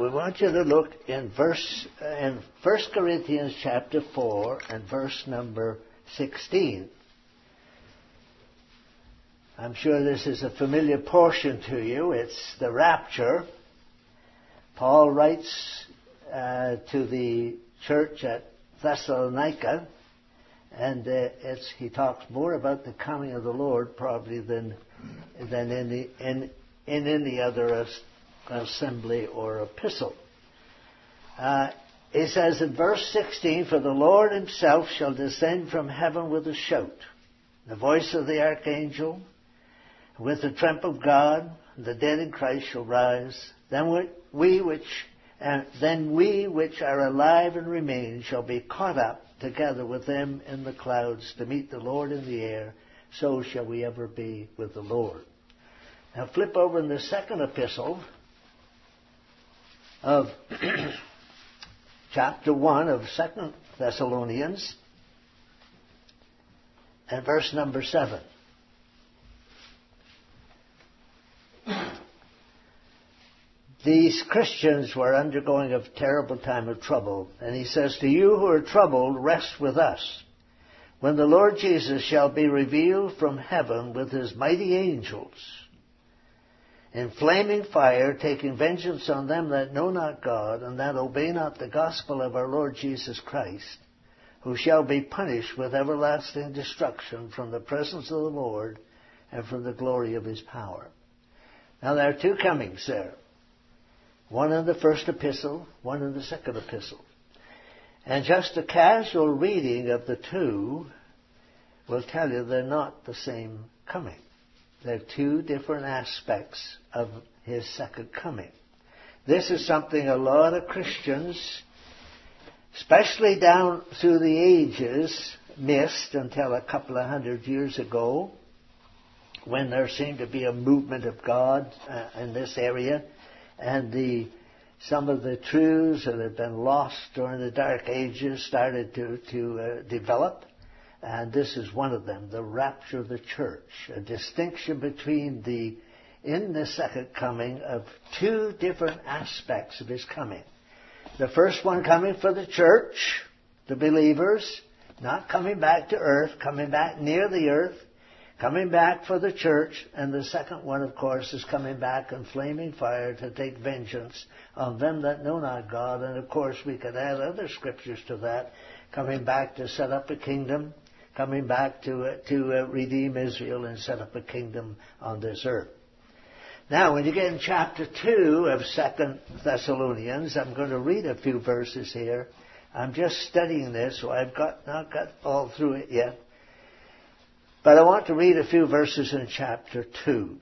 we want you to look in 1 Corinthians chapter 4 and verse number 16. I'm sure this is a familiar portion to you. It's the rapture. Paul writes to the church at Thessalonica, and he talks more about the coming of the Lord probably than in any other assembly or epistle. He says in verse 16, "For the Lord himself shall descend from heaven with a shout, the voice of the archangel, with the trump of God, the dead in Christ shall rise. Then we which are alive and remain shall be caught up together with them in the clouds to meet the Lord in the air. So shall we ever be with the Lord." Now flip over in the second epistle of chapter 1 of 2 Thessalonians and verse number 7. These Christians were undergoing a terrible time of trouble. And he says, "To you who are troubled, rest with us, when the Lord Jesus shall be revealed from heaven with his mighty angels, in flaming fire, taking vengeance on them that know not God, and that obey not the gospel of our Lord Jesus Christ, who shall be punished with everlasting destruction from the presence of the Lord and from the glory of his power." Now there are two comings there. One in the first epistle, one in the second epistle. And just a casual reading of the two will tell you they're not the same coming. They're two different aspects of his second coming. This is something a lot of Christians, especially down through the ages, missed until a couple of 100 years ago, when there seemed to be a movement of God in this area. And some of the truths that had been lost during the Dark Ages started to develop. And this is one of them, the rapture of the church. A distinction between in the second coming of two different aspects of his coming. The first one coming for the church, the believers, not coming back to earth, coming back near the earth, coming back for the church. And the second one, of course, is coming back in flaming fire to take vengeance on them that know not God. And, of course, we could add other scriptures to that, coming back to set up a kingdom, coming back to redeem Israel and set up a kingdom on this earth. Now, when you get in chapter 2 of 2 Thessalonians, I'm going to read a few verses here. I'm just studying this, so I've not got all through it yet. But I want to read a few verses in chapter 2.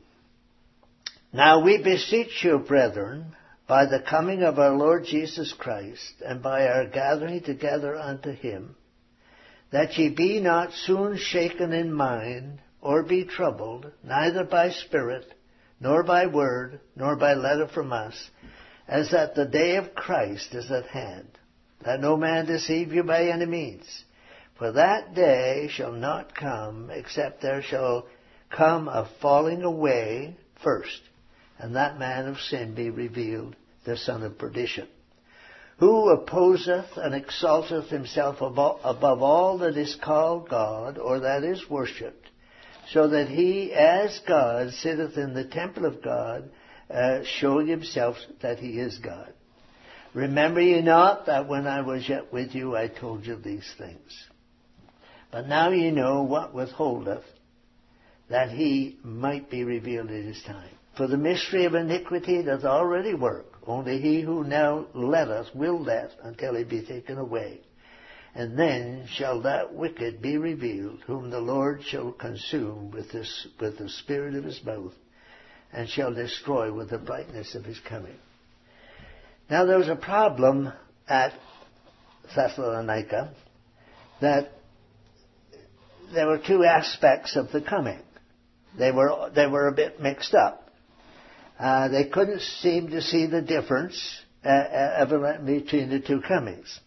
"Now we beseech you, brethren, by the coming of our Lord Jesus Christ, and by our gathering together unto him, that ye be not soon shaken in mind, or be troubled, neither by spirit, nor by word, nor by letter from us, as that the day of Christ is at hand. That no man deceive you by any means. For that day shall not come, except there shall come a falling away first, and that man of sin be revealed, the son of perdition, who opposeth and exalteth himself above all that is called God, or that is worshipped, so that he, as God, sitteth in the temple of God, showing himself that he is God. Remember ye not that when I was yet with you, I told you these things. But now ye know what withholdeth, that he might be revealed at his time. For the mystery of iniquity doth already work. Only he who now letteth will let until he be taken away. And then shall that wicked be revealed, whom the Lord shall consume with the spirit of his mouth, and shall destroy with the brightness of his coming." Now there was a problem at Thessalonica, that there were two aspects of the coming. They were a bit mixed up. They couldn't seem to see the difference evidently between the two comings.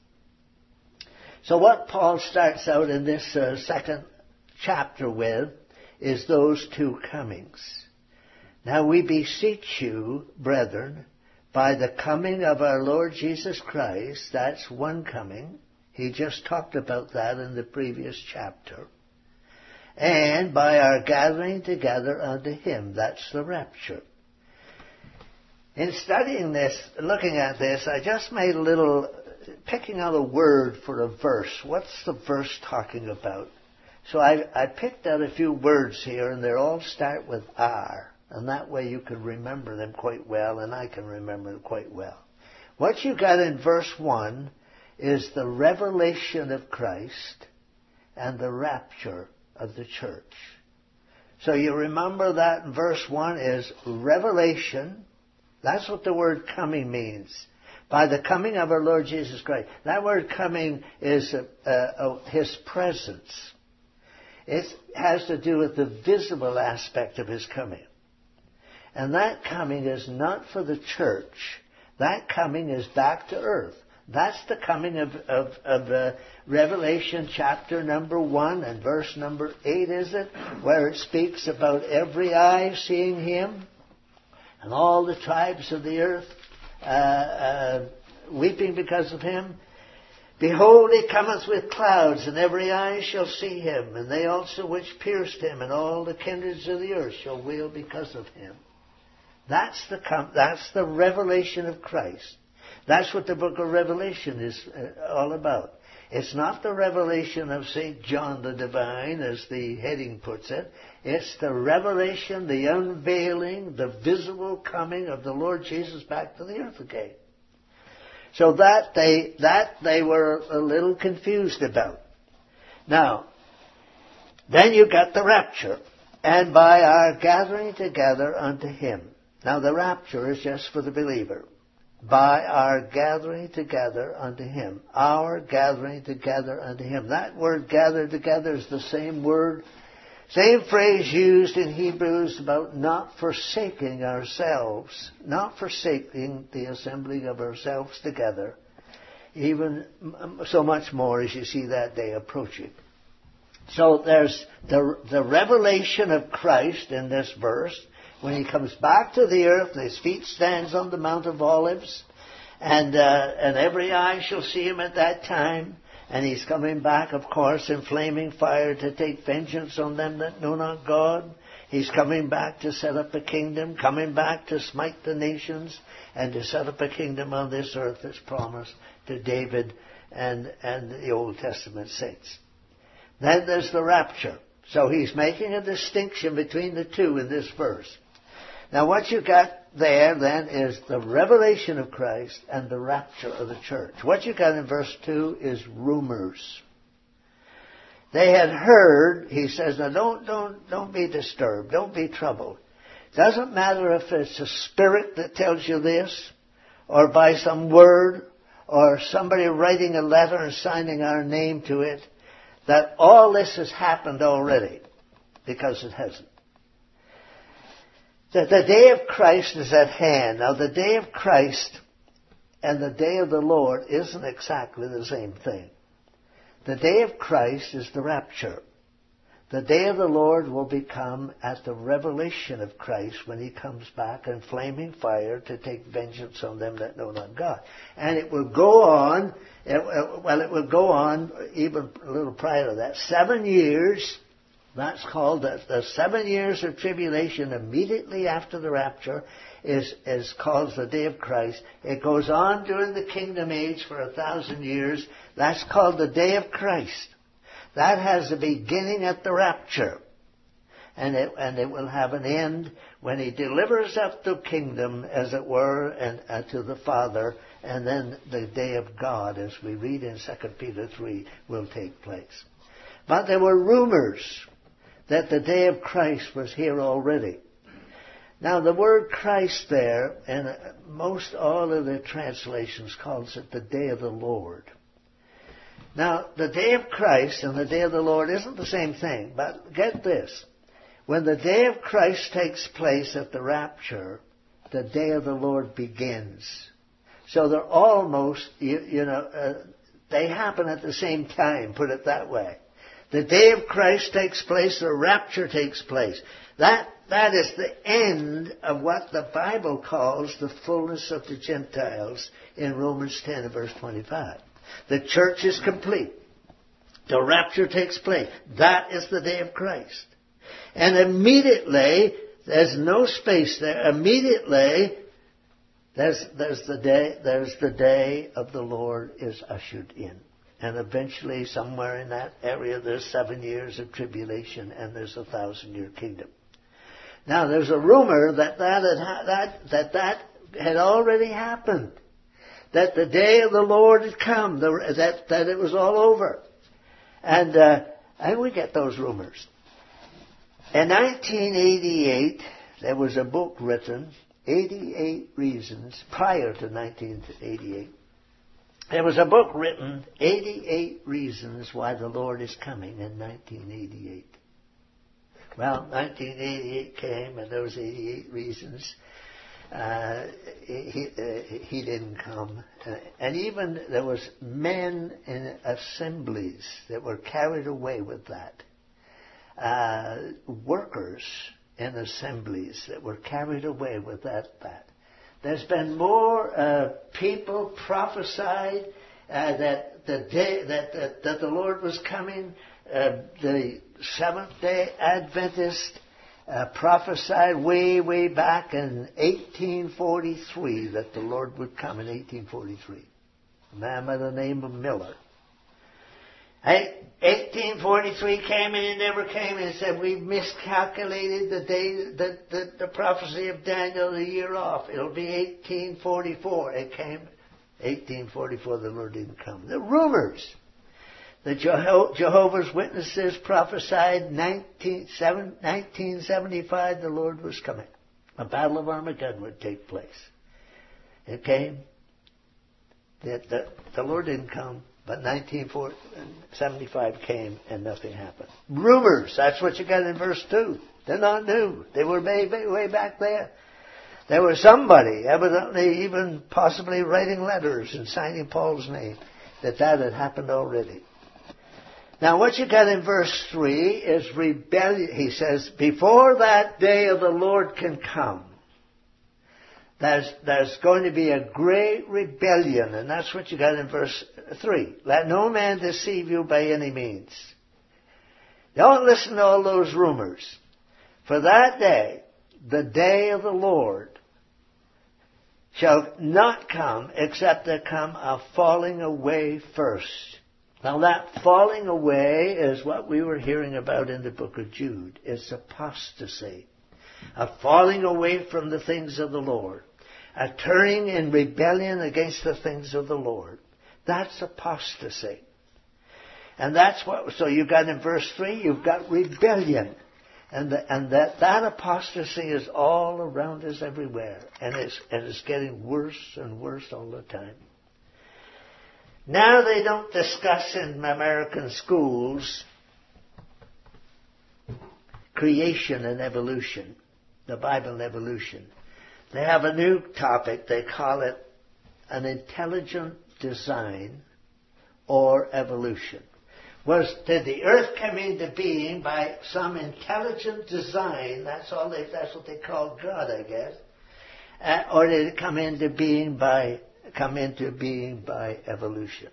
So what Paul starts out in this second chapter with is those two comings. "Now we beseech you, brethren, by the coming of our Lord Jesus Christ, that's one coming. He just talked about that in the previous chapter. And by our gathering together unto Him, that's the rapture. In studying this, looking at this, I just made picking out a word for a verse. What's the verse talking about? So I picked out a few words here, and they all start with R. And that way you can remember them quite well, and I can remember them quite well. What you got in verse 1 is the revelation of Christ and the rapture of the church. So you remember that in verse 1 is revelation. That's what the word coming means. By the coming of our Lord Jesus Christ. That word coming is His presence. It has to do with the visible aspect of His coming. And that coming is not for the church. That coming is back to earth. That's the coming of Revelation chapter number 1 and verse number 8, is it? Where it speaks about every eye seeing Him and all the tribes of the earth weeping because of Him. Behold, He cometh with clouds, and every eye shall see Him, and they also which pierced Him, and all the kindreds of the earth shall wail because of Him. That's the revelation of Christ. That's what the book of Revelation is all about. It's not the revelation of St. John the Divine, as the heading puts it. It's the revelation, the unveiling, the visible coming of the Lord Jesus back to the earth again. So that they were a little confused about. Now, then you got the rapture. And by our gathering together unto Him. Now the rapture is just for the believer. By our gathering together unto Him. Our gathering together unto Him. That word gather together is the same word, same phrase used in Hebrews about not forsaking ourselves, not forsaking the assembling of ourselves together, even so much more as you see that day approaching. So there's the revelation of Christ in this verse, when He comes back to the earth, and His feet stands on the Mount of Olives, and every eye shall see Him at that time, and He's coming back, of course, in flaming fire to take vengeance on them that know not God. He's coming back to set up a kingdom, coming back to smite the nations, and to set up a kingdom on this earth as promised to David and the Old Testament saints. Then there's the rapture. So He's making a distinction between the two in this verse. Now what you got there then is the revelation of Christ and the rapture of the church. What you got in verse 2 is rumors. They had heard, he says, now don't be disturbed, don't be troubled. Doesn't matter if it's a spirit that tells you this, or by some word, or somebody writing a letter and signing our name to it, that all this has happened already, because it hasn't. The day of Christ is at hand. Now the day of Christ and the day of the Lord isn't exactly the same thing. The day of Christ is the rapture. The day of the Lord will become at the revelation of Christ when He comes back in flaming fire to take vengeance on them that know not God. And it will go on, it will go on even a little prior to that. 7 years, that's called the 7 years of tribulation immediately after the rapture is called the day of Christ. It goes on during the kingdom age for 1,000 years. That's called the day of Christ. That has a beginning at the rapture. And it will have an end when He delivers up the kingdom, as it were, and to the Father. And then the day of God, as we read in 2 Peter 3, will take place. But there were rumors that the day of Christ was here already. Now the word Christ there, and most all of the translations calls it the day of the Lord. Now, the day of Christ and the day of the Lord isn't the same thing, but get this. When the day of Christ takes place at the rapture, the day of the Lord begins. So they're almost, they happen at the same time, put it that way. The day of Christ takes place, the rapture takes place. That is the end of what the Bible calls the fullness of the Gentiles in Romans 10 verse 25. The church is complete. The rapture takes place. That is the day of Christ. And immediately, there's no space there. Immediately, there's the day of the Lord is ushered in. And eventually, somewhere in that area, there's 7 years of tribulation and there's a 1,000-year kingdom. Now, there's a rumor that had already happened. That the day of the Lord had come. That it was all over. And we get those rumors. In 1988, there was a book written, 88 Reasons, prior to 1988. There was a book written, 88 Reasons Why the Lord is Coming in 1988. Well, 1988 came and those 88 reasons. He didn't come. And even there was men in assemblies that were carried away with that. Workers in assemblies that were carried away with that. There's been more people prophesied that the day that the Lord was coming. The Seventh-day Adventist prophesied way back in 1843 that the Lord would come in 1843. A man by the name of Miller. 1843 came and he never came, and he said, we've miscalculated the day, the prophecy of Daniel a year off. It'll be 1844. It came 1844, the Lord didn't come. The rumors. The Jehovah's Witnesses prophesied 1975 the Lord was coming. A battle of Armageddon would take place. It came. The Lord didn't come. But 1975 came and nothing happened. Rumors, that's what you got in verse 2. They're not new. They were way back there. There was somebody, evidently even possibly writing letters and signing Paul's name, that had happened already. Now what you got in verse 3 is rebellion. He says, before that day of the Lord can come, there's going to be a great rebellion, and that's what you got in verse 3. Let no man deceive you by any means. Don't listen to all those rumors. For that day, the day of the Lord, shall not come except there come a falling away first. Now that falling away is what we were hearing about in the book of Jude. It's apostasy. A falling away from the things of the Lord. A turning in rebellion against the things of the Lord. That's apostasy. And that's what, so you've got in verse 3, you've got rebellion. And that apostasy is all around us everywhere. And it's getting worse and worse all the time. Now they don't discuss in American schools creation and evolution. The Bible and evolution. They have a new topic. They call it an intelligent design or evolution. Did the earth come into being by some intelligent design? That's what they call God, I guess. Or did it come into being by evolution?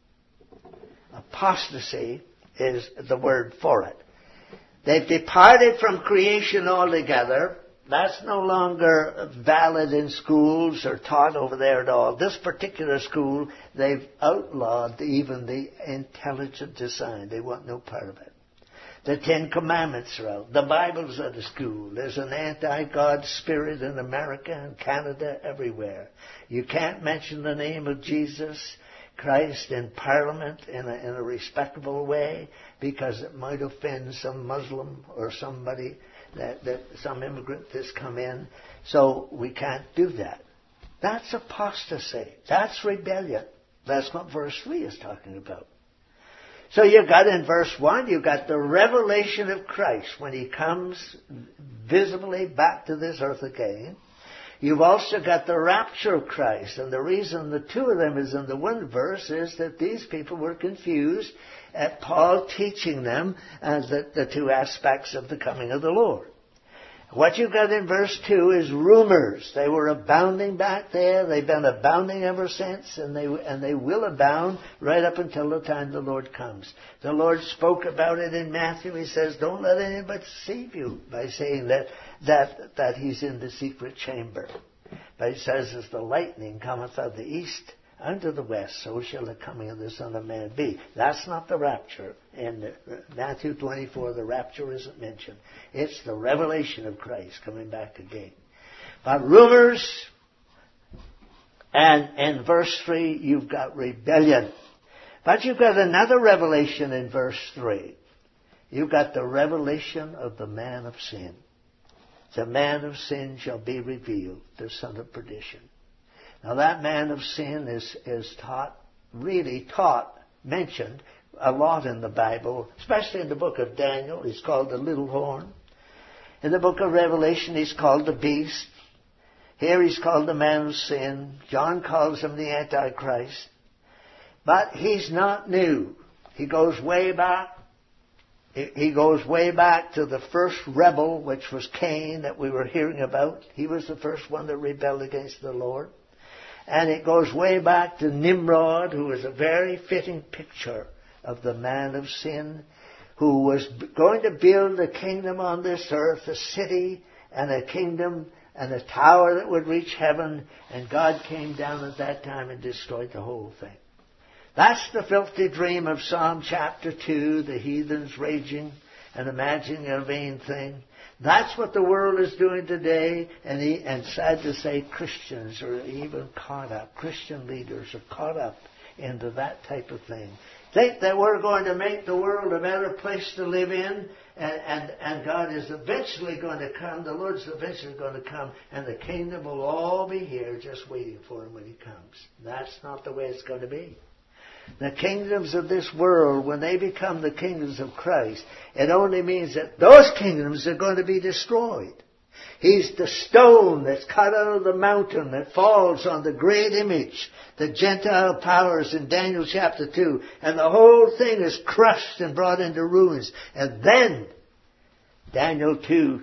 Apostasy is the word for it. They've departed from creation altogether. That's no longer valid in schools or taught over there at all. This particular school, they've outlawed even the intelligent design. They want no part of it. The Ten Commandments are out. The Bible's out of school. There's an anti-God spirit in America and Canada, everywhere. You can't mention the name of Jesus Christ in Parliament in a respectable way because it might offend some Muslim or somebody. That some immigrant has come in, so we can't do that. That's apostasy. That's rebellion. That's what verse 3 is talking about. So you've got in verse 1, you've got the revelation of Christ when He comes visibly back to this earth again. You've also got the rapture of Christ. And the reason the two of them is in the one verse is that these people were confused at Paul teaching them the two aspects of the coming of the Lord. What you've got in verse 2 is rumors. They were abounding back there. They've been abounding ever since, and they will abound right up until the time the Lord comes. The Lord spoke about it in Matthew. He says, don't let anybody deceive you by saying that He's in the secret chamber. But He says, as the lightning cometh out of the east unto the west, so shall the coming of the Son of Man be. That's not the rapture. In Matthew 24, the rapture isn't mentioned. It's the revelation of Christ coming back again. But rumors, and in verse 3, you've got rebellion. But you've got another revelation in verse 3. You've got the revelation of the man of sin. The man of sin shall be revealed, the son of perdition. Now that man of sin is mentioned a lot in the Bible, especially in the book of Daniel. He's called the little horn. In the book of Revelation, he's called the beast. Here he's called the man of sin. John calls him the Antichrist. But he's not new. He goes way back. He goes way back to the first rebel, which was Cain, that we were hearing about. He was the first one that rebelled against the Lord. And it goes way back to Nimrod, who is a very fitting picture of the man of sin, who was going to build a kingdom on this earth, a city and a kingdom and a tower that would reach heaven, and God came down at that time and destroyed the whole thing. That's the filthy dream of Psalm chapter 2, the heathens raging and imagining a vain thing. That's what the world is doing today, and sad to say, Christians are even caught up. Christian leaders are caught up into that type of thing. Think that we're going to make the world a better place to live in, and God is eventually going to come, the Lord's eventually going to come, and the kingdom will all be here just waiting for Him when He comes. That's not the way it's going to be. The kingdoms of this world, when they become the kingdoms of Christ, it only means that those kingdoms are going to be destroyed. He's the stone that's cut out of the mountain that falls on the great image, the Gentile powers in Daniel chapter 2, and the whole thing is crushed and brought into ruins. And then, Daniel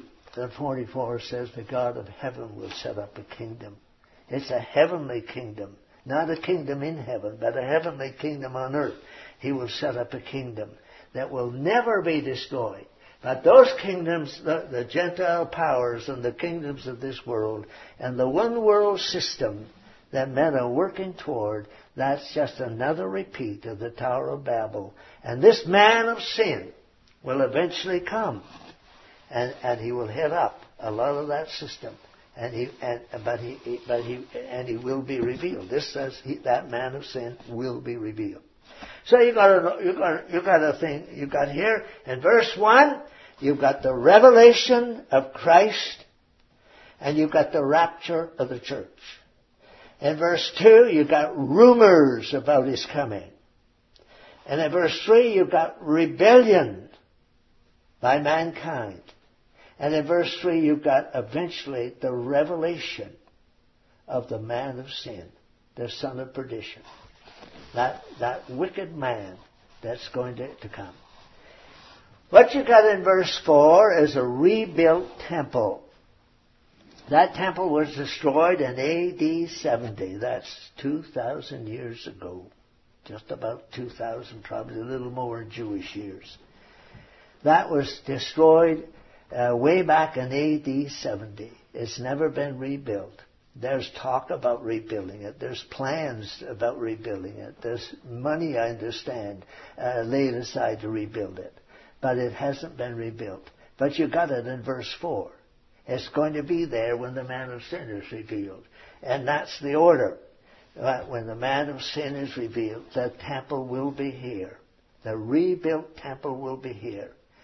2:44 says, the God of heaven will set up a kingdom. It's a heavenly kingdom. Not a kingdom in heaven, but a heavenly kingdom on earth. He will set up a kingdom that will never be destroyed. But those kingdoms, the Gentile powers and the kingdoms of this world, and the one world system that men are working toward, that's just another repeat of the Tower of Babel. And this man of sin will eventually come, and he will head up a lot of that system. But he will be revealed. This says that man of sin will be revealed. So you got a thing. You got here in verse 1. You've got the revelation of Christ, and you've got the rapture of the church. In verse 2, you've got rumors about His coming, and in verse 3, you've got rebellion by mankind. And in verse 3, you've got eventually the revelation of the man of sin, the son of perdition. That wicked man that's going to come. What you got in verse 4 is a rebuilt temple. That temple was destroyed in AD 70. That's 2,000 years ago. Just about 2,000, probably a little more in Jewish years. That was destroyed way back in AD 70. It's never been rebuilt. There's talk about rebuilding it. There's plans about rebuilding it. There's money, I understand, laid aside to rebuild it. But it hasn't been rebuilt. But you got it in verse 4. It's going to be there when the man of sin is revealed. And that's the order. When the man of sin is revealed, the temple will be here. The rebuilt temple will be here.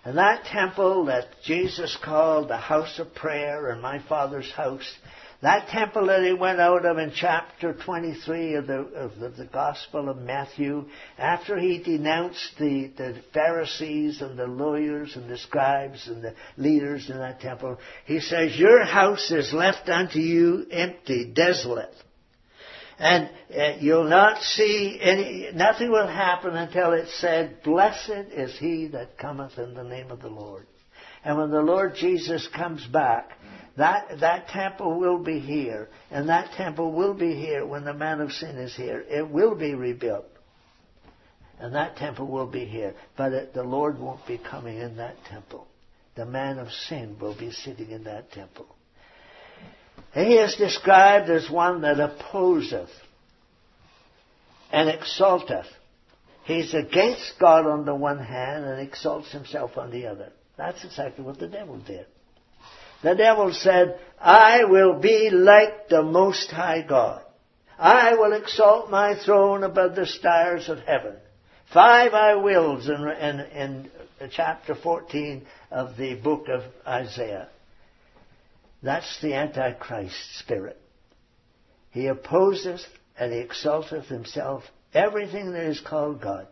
And that temple that Jesus called the house of prayer in my Father's house, that temple that he went out of in chapter 23 of the Gospel of Matthew, after he denounced the Pharisees and the lawyers and the scribes and the leaders in that temple, he says, your house is left unto you empty, desolate. And you'll not see nothing will happen until it's said, blessed is he that cometh in the name of the Lord. And when the Lord Jesus comes back, that temple will be here, and that temple will be here when the man of sin is here. It will be rebuilt, and that temple will be here. But the Lord won't be coming in that temple. The man of sin will be sitting in that temple. He is described as one that opposeth and exalteth. He's against God on the one hand and exalts himself on the other. That's exactly what the devil did. The devil said, I will be like the Most High God. I will exalt my throne above the stars of heaven. 5 I wills in chapter 14 of the book of Isaiah. That's the Antichrist spirit. He opposes and he exalteth himself, everything that is called God.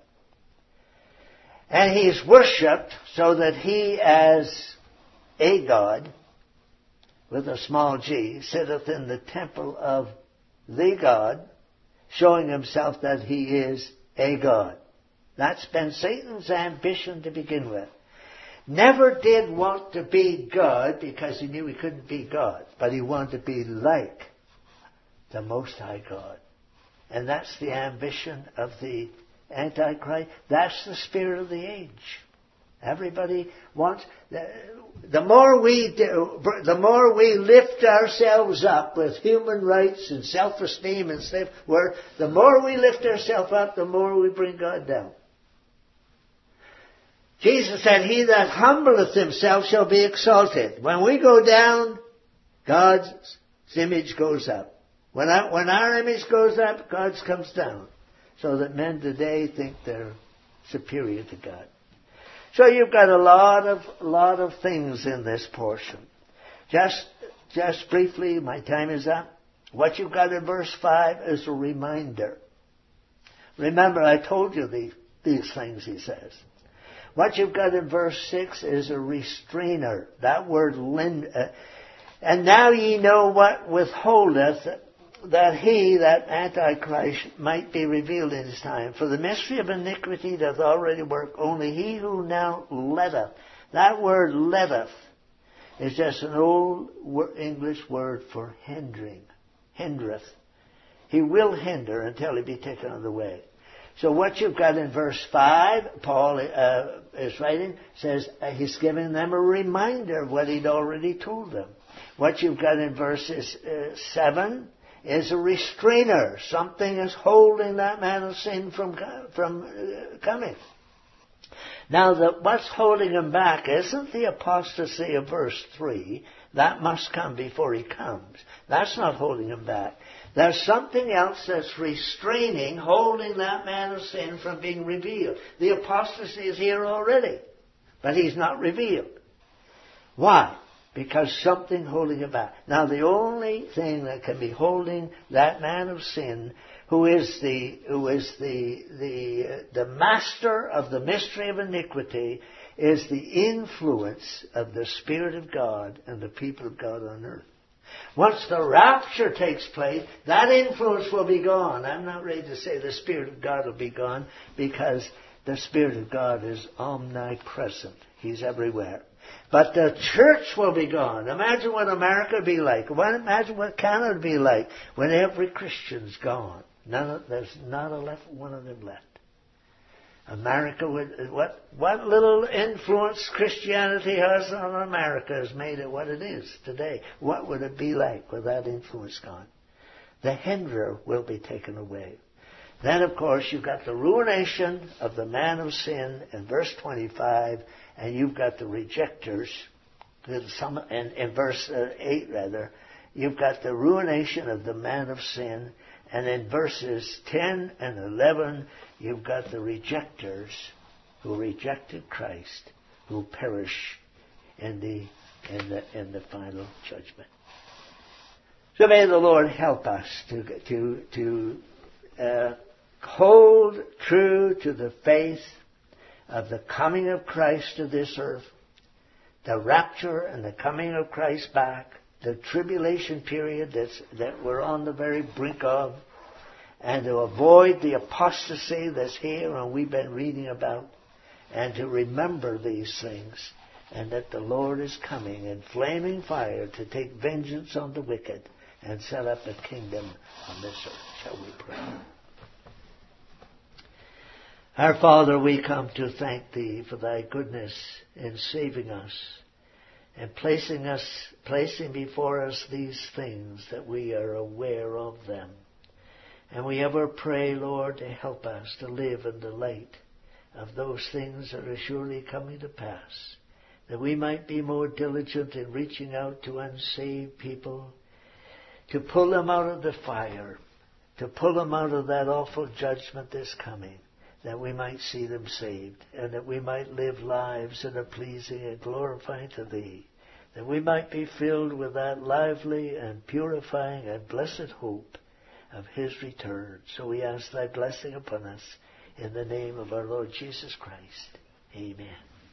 And he is worshipped so that he as a God, with a small g, sitteth in the temple of the God, showing himself that he is a God. That's been Satan's ambition to begin with. Never did want to be God because he knew he couldn't be God, but he wanted to be like the Most High God. And that's the ambition of the Antichrist. That's the spirit of the age. Everybody wants... The more we lift ourselves up with human rights and self-esteem and stuff, the more we lift ourselves up, the more we bring God down. Jesus said, he that humbleth himself shall be exalted. When we go down, God's image goes up. When our image goes up, God's comes down. So that men today think they're superior to God. So you've got a lot of things in this portion. Just briefly, my time is up. What you've got in verse 5 is a reminder. Remember, I told you these things, he says. What you've got in verse 6 is a restrainer. That word, and now ye know what withholdeth, that he, that Antichrist, might be revealed in his time. For the mystery of iniquity doth already work. Only he who now letteth. That word letteth is just an old English word for hindering. Hindereth. He will hinder until he be taken out of the way. So what you've got in verse 5, Paul is writing, says he's giving them a reminder of what he'd already told them. What you've got in verses 7 is a restrainer. Something is holding that man of sin from coming. Now, what's holding him back isn't the apostasy of verse 3. That must come before he comes. That's not holding him back. There's something else that's restraining, holding that man of sin from being revealed. The apostasy is here already, but he's not revealed. Why? Because something holding him back. Now, the only thing that can be holding that man of sin, who is the master of the mystery of iniquity, is the influence of the Spirit of God and the people of God on earth. Once the rapture takes place, that influence will be gone. I'm not ready to say the Spirit of God will be gone, because the Spirit of God is omnipresent. He's everywhere. But the church will be gone. Imagine what America would be like. Imagine what Canada would be like when every Christian's gone. There's not one of them left. America would, what little influence Christianity has on America has made it what it is today. What would it be like with that influence gone? The hinderer will be taken away. Then, of course, you've got the ruination of the man of sin in verse 25, and you've got the rejectors, in verse 8 rather, you've got the ruination of the man of sin, and in verses 10 and 11, you've got the rejectors who rejected Christ, who perish in the final judgment. So may the Lord help us to hold true to the faith of the coming of Christ to this earth, the rapture and the coming of Christ back, the tribulation period that we're on the very brink of, and to avoid the apostasy that's here and we've been reading about, and to remember these things, and that the Lord is coming in flaming fire to take vengeance on the wicked and set up a kingdom on this earth. Shall we pray? Our Father, we come to thank Thee for Thy goodness in saving us and placing before us these things that we are aware of them. And we ever pray, Lord, to help us to live in the light of those things that are surely coming to pass, that we might be more diligent in reaching out to unsaved people, to pull them out of the fire, to pull them out of that awful judgment that's coming, that we might see them saved, and that we might live lives that are pleasing and glorifying to Thee, that we might be filled with that lively and purifying and blessed hope of His return. So we ask Thy blessing upon us in the name of our Lord Jesus Christ. Amen.